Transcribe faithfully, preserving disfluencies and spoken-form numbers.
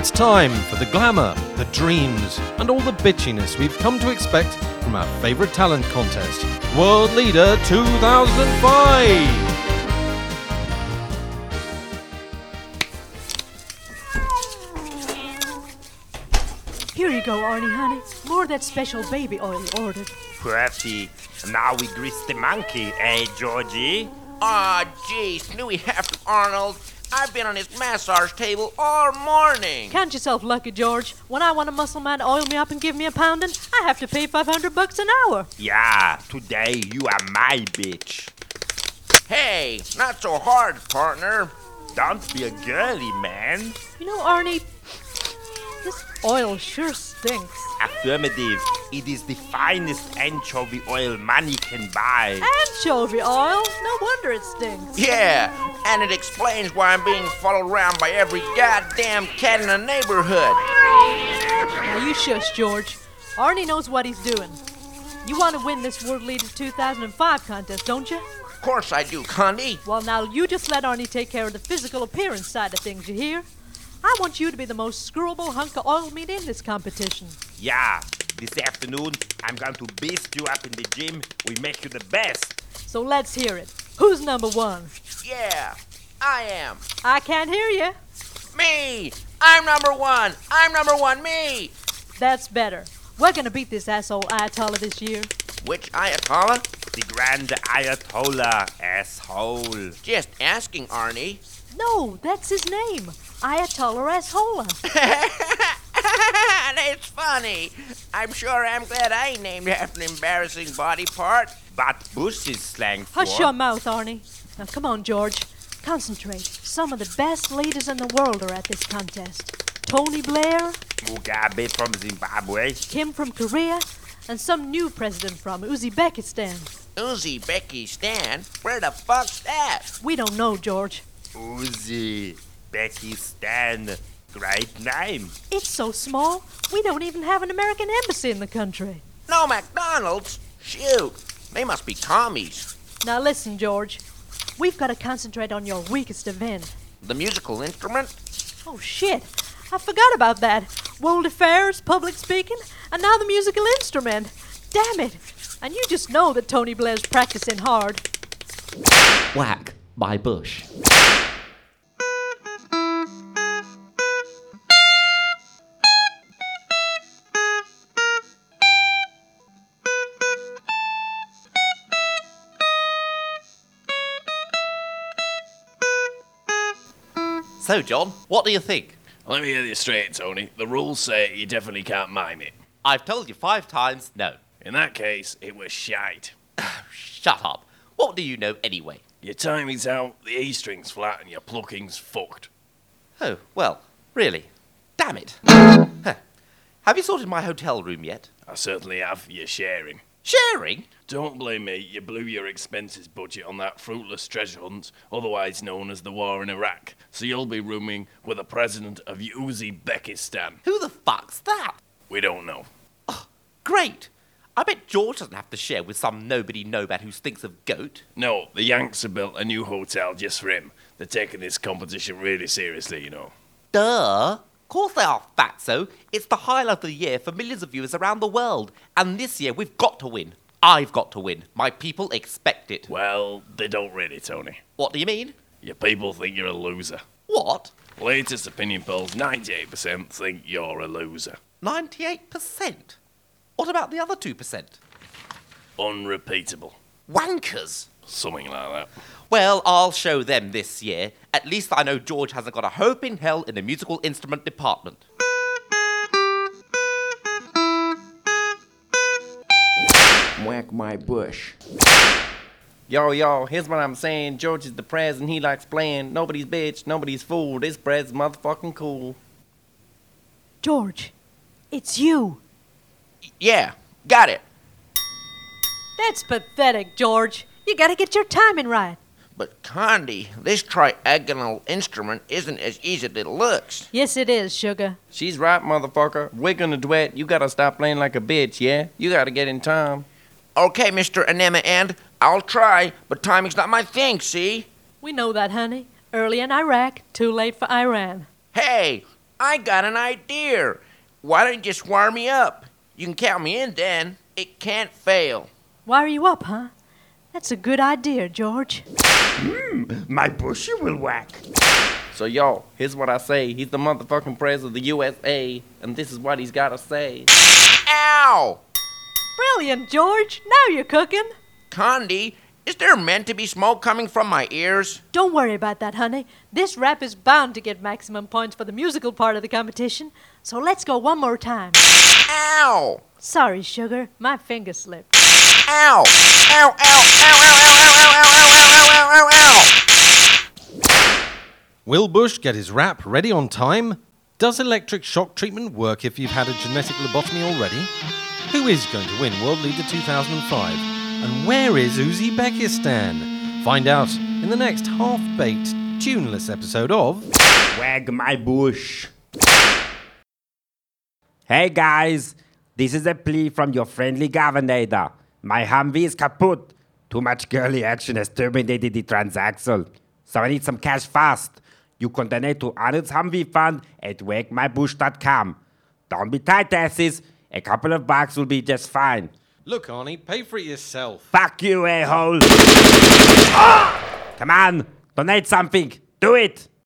It's time for the glamour, the dreams, and all the bitchiness we've come to expect from our favourite talent contest, World Leader two thousand five! Here you go, Arnie, honey. More of that special baby oil you ordered. Pretty. Now we grease the monkey, eh, Georgie? Aw, oh, geez, Louis Hefton Arnold. I've been on his massage table all morning. Count yourself lucky, George. When I want a muscle man to oil me up and give me a pounding, I have to pay five hundred bucks an hour. Yeah, today you are my bitch. Hey, not so hard, partner. Don't be a girly, man. You know, Arnie, this oil sure stinks. Affirmative. It is the finest anchovy oil money can buy. Anchovy oil? No wonder it stinks. Yeah, and it explains why I'm being followed around by every goddamn cat in the neighborhood. Now you shush, George. Arnie knows what he's doing. You want to win this World Leader two thousand five contest, don't you? Of course I do, Condi. Well, now you just let Arnie take care of the physical appearance side of things, you hear? I want you to be the most screwable hunk of oil meat in this competition. Yeah, this afternoon I'm going to beast you up in the gym. We make you the best. So let's hear it. Who's number one? Yeah, I am. I can't hear you. Me! I'm number one! I'm number one, me! That's better. We're gonna beat this asshole Ayatollah this year. Which Ayatollah? The Grand Ayatollah, asshole. Just asking, Arnie. No, that's his name. Ayatollah Asshola. It's funny. I'm sure I'm glad I ain't named after an embarrassing body part. But Bush is slang for... Hush your mouth, Arnie. Now come on, George. Concentrate. Some of the best leaders in the world are at this contest. Tony Blair, Mugabe from Zimbabwe, Kim from Korea, and some new president from Uzbekistan. Uzbekistan? Where the fuck's that? We don't know, George. Uzbekistan. Great name. It's so small, we don't even have an American embassy in the country. No McDonald's? Shoot, they must be commies. Now listen, George. We've got to concentrate on your weakest event. The musical instrument? Oh, shit. I forgot about that. World affairs, public speaking, and now the musical instrument. Damn it. And you just know that Tony Blair's practicing hard. Whack by Bush. So, John, what do you think? Let me hear you straight, Tony. The rules say you definitely can't mime it. I've told you five times no. In that case, it was shite. Shut up. What do you know anyway? Your timing's out, the E string's flat, and your plucking's fucked. Oh, well, really? Damn it. Huh. Have you sorted my hotel room yet? I certainly have. You're sharing. Sharing? Don't blame me. You blew your expenses budget on that fruitless treasure hunt, otherwise known as the war in Iraq. So you'll be rooming with the president of Uzbekistan. Who the fuck's that? We don't know. Oh, great. I bet George doesn't have to share with some nobody nomad who stinks of goat. No, the Yanks have built a new hotel just for him. They're taking this competition really seriously, you know. Duh. Of course they are, fatso. It's the highlight of the year for millions of viewers around the world. And this year we've got to win. I've got to win. My people expect it. Well, they don't really, Tony. What do you mean? Your people think you're a loser. What? Latest opinion polls, ninety-eight percent think you're a loser. ninety-eight percent? What about the other two percent? Unrepeatable. Wankers! Something like that. Well, I'll show them this year. At least I know George hasn't got a hope in hell in the musical instrument department. Whack my bush. Yo, yo, here's what I'm saying. George is the prez and he likes playing. Nobody's bitch, nobody's fool. This prez motherfucking cool. George, it's you. Yeah, got it. That's pathetic, George. You gotta get your timing right. But, Condi, this triagonal instrument isn't as easy as it looks. Yes, it is, sugar. She's right, motherfucker. We're gonna duet. You gotta stop playing like a bitch, yeah? You gotta get in time. Okay, Mister Anema and I'll try, but timing's not my thing, see? We know that, honey. Early in Iraq, too late for Iran. Hey, I got an idea. Why don't you just wire me up? You can count me in then. It can't fail. Wire you up, huh? That's a good idea, George. Mm, my bushy will whack. So, y'all, here's what I say. He's the motherfucking president of the U S A, and this is what he's got to say. Ow! Brilliant, George. Now you're cooking. Condi, is there meant to be smoke coming from my ears? Don't worry about that, honey. This rap is bound to get maximum points for the musical part of the competition. So let's go one more time. Ow! Sorry, sugar. My finger slipped. Ow! Ow, ow, ow, ow, ow, ow, ow, ow, ow, ow, ow, ow! Will Bush get his rap ready on time? Does electric shock treatment work if you've had a genetic lobotomy already? Who is going to win World Leader two thousand five? And where is Uzbekistan? Find out in the next half-baked, tuneless episode of Wag my bush. Hey guys, this is a plea from your friendly governor. My Humvee is kaput. Too much girly action has terminated the transaxle. So I need some cash fast. You can donate to Arnold's Humvee Fund at wag my bush dot com. Don't be tight asses. A couple of bucks will be just fine. Look, Arnie, pay for it yourself. Fuck you, a-hole. Ah! Come on, donate something. Do it.